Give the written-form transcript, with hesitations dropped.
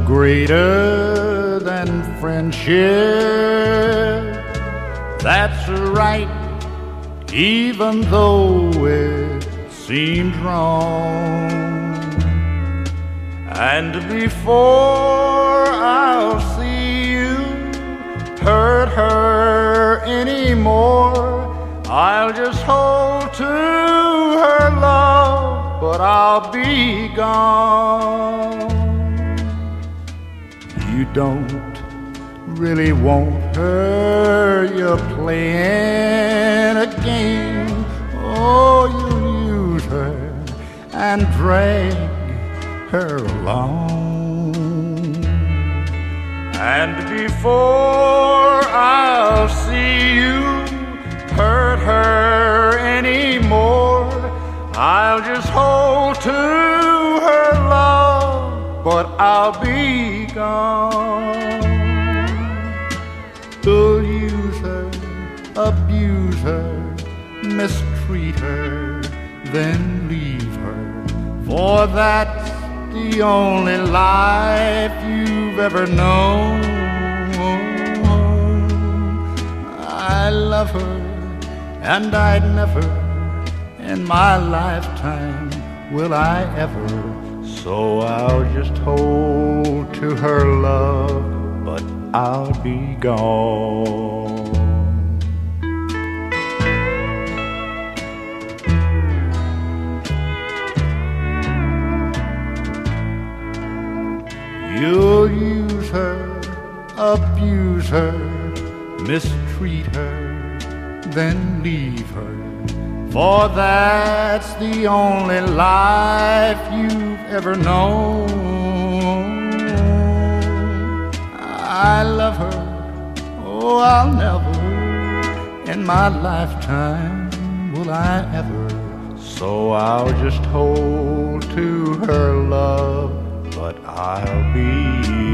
greater than friendship. That's right, even though it seems wrong. And before I'll see you hurt her anymore, I'll just hold to her love, but I'll be gone. You don't really want her, you're playing a game. Oh, you'll use her and drag her along. And before I'll see you hurt her anymore, I'll just hold to her love, but I'll be gone. You'll use her, abuse her, mistreat her, then leave her, for that's the only life you've ever known. I love her, and I'd never in my lifetime will I ever. So I'll just hold to her love, but I'll be gone. You'll use her, abuse her, mistreat her, then leave her, for that's the only life you've ever known. I love her, oh, I'll never in my lifetime will I ever. So I'll just hold to her love, but I'll be